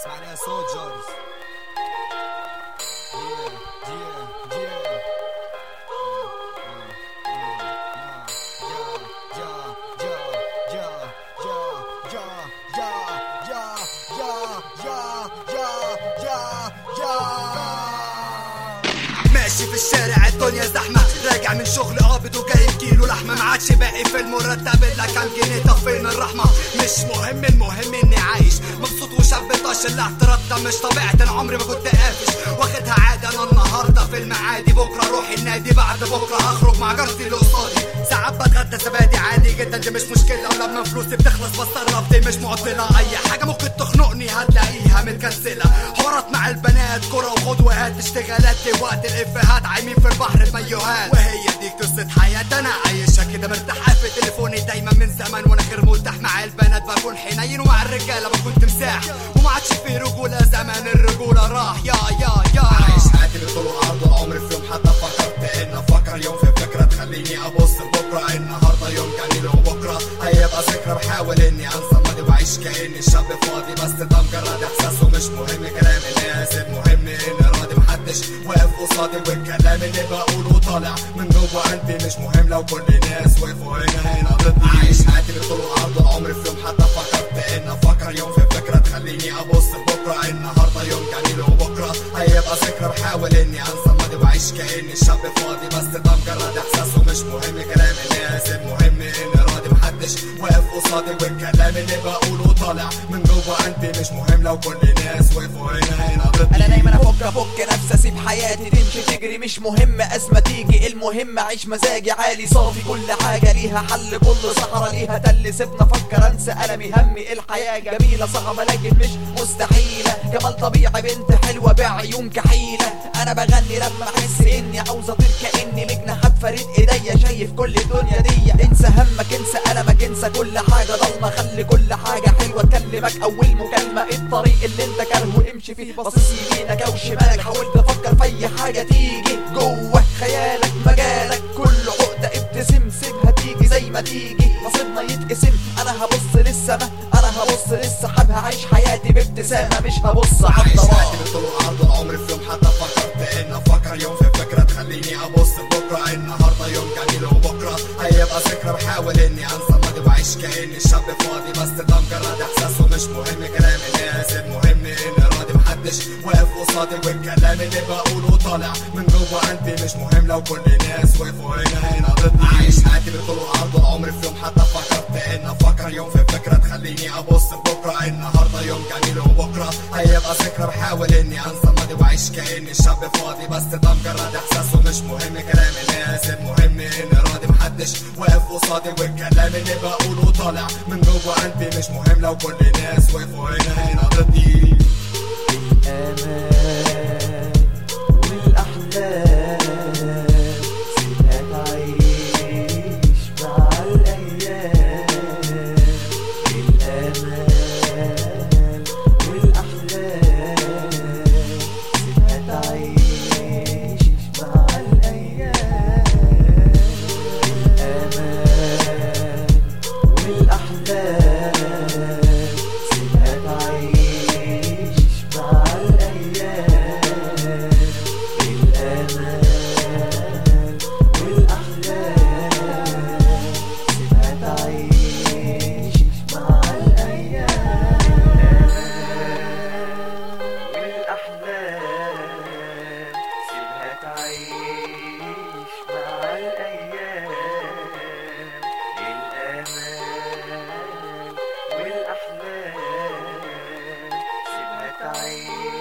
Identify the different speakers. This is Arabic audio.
Speaker 1: عليها سولجرز. ماشي في الشارع الدنيا زحمة، راجع من شغل قابض وجايب كيلو لحمة، معادش باقي في المرتب الا كام جنيه. طب فين الرحمة؟ مش مهم، المهم اني عايش مبسوط وشاب طاش. الاعتراض ده مش طبيعتي، انا عمري ما كنت قافش واخدها عادي. انا النهارده في المعادي، بكره اروح النادي، بعد بكره هخرج مع جارتي اللي قصادي. ساعات بتغدى زبادي عادي جدا، دي مش مشكلة. ولما فلوسي بتخلص بتصرف، دي مش معضلة. اي حاجة ممكن تخنقني هتلاقيها متكنسلة. حوارات مع البنات، كرة وخدوات، اشتغالات وقت الافيهات، عايمين في البحر بمايوهات. وهي دي قصة حياتي انا عايشها كده مرتاح في تليفوني دايما من زمان، وانا غير مرتاح. مع البنات بكون حنين، ومع الرجالة بكون تمساح. وما عادش في رجولة، زمان الرجولة راح. يا عايش حياتي بطول وعرض العمر، في يوم حتى فكرت ان افكر يوم في فكرة تخليني ابص لبكرة. النهارده يوم جميل وبكرة هيبقى ذكرى. بحاول اني انسى الماضي واعيش كاني شاب فاضي، بس ده مجرد احساس ومش مهم كلام الناس. المهم اني راضي، محدش واقف قصادي، والكلام اللي بقوله طالع من جوه قلبي. مش مهم لو كل الناس وقفوا هنا ضدي. عايش حياتي بطول وعرض العمر، في يوم حتى فكرت ان افكر يوم في فكرة تخليني ابص لبكرة. النهارده يوم جميل وبكرة هيبقى ذكرى. بحاول اني انسى الماضي واعيش كاني شاب فاضي، بس ده مجرد احساس ومش مهم كلام الناس. المهم اني راضي، محدش واقف قصادي، والكلام اللي بقوله طالع من جوه قلبي. مش مهم لو كل الناس وقفوا هنا ضدي.
Speaker 2: انا دايما افك نفسي، اسيب حياتي تمشي تجري. مش مهم ازمه تيجي، المهم اعيش مزاجي عالي صافي. كل حاجه ليها حل، كل صحراء ليها تل. سيبنا افكر انسى المي همي. الحياه جميله صعبه لكن مش مستحيله. جمال طبيعي، بنت حلوه بعيون كحيله. انا بغني لما احس اني عاوز اطير، كاني بجناحات فريد ايديا شايف كل الدنيا دي. انسى همك، انسى المك، انسى كل حاجه ضلمه. خلي كل حاجه حلوه تكلمك اول مكالمه. الطريق اللي انت كارهه امشي فيه، باصص يمينك او شمالك. حاول تفكر في اي حاجه تيجي جوه خيالك. مجالك كله عقده، ابتسم سيبها تيجي زي ما تيجي. نصيبنا يتقسم، انا هبص للسما، انا هبص للسحاب. هعيش حياتي بابتسامه، مش هبص على
Speaker 1: عايش
Speaker 2: الضباب.
Speaker 1: حياتي بطول وعرض العمر، في يوم حتى فكرت ان افكر يوم في فكرة تخليني ابص لبكرة. النهارده يوم جميل وبكرة هيبقى ذكرى. بحاول اني انسى الماضي واعيش كاني شاب فاضي، بس ده مجرد احساس ومش مهم كلام الناس. المهم اني راضي، محدش واقف قصادي، والكلام اللي بقوله طالع من جوه قلبي. مش مهم لو كل الناس وقفوا هنا ضدي. عايش حياتي بطول وعرض العمر، في يوم حتى فكرت ان افكر يوم في فكرة تخليني ابص لبكرة. النهارده يوم جميل وبكرة هيبقى ذكرى. بحاول اني انسى الماضي واعيش كاني شاب فاضي، بس ده مجرد احساس ومش مهم كلام الناس. المهم اني راضي، محدش واقف قصادي، والكلام اللي بقوله طالع من جوه قلبي. مش مهم لو كل الناس وقفوا هنا ضدي.
Speaker 2: الأمان والأحلام سيبها تعيش مع الأيام. الأمان والأحلام سيبها تعيش مع الأيام. الأمان والأحلام سيبها تعيش مع الأيام. الأمان والأحلام سيبها تعيش مع الأيام. والأحلام سيبها تعيش مع الأيام. الأمان والأحلام سيبها تعيش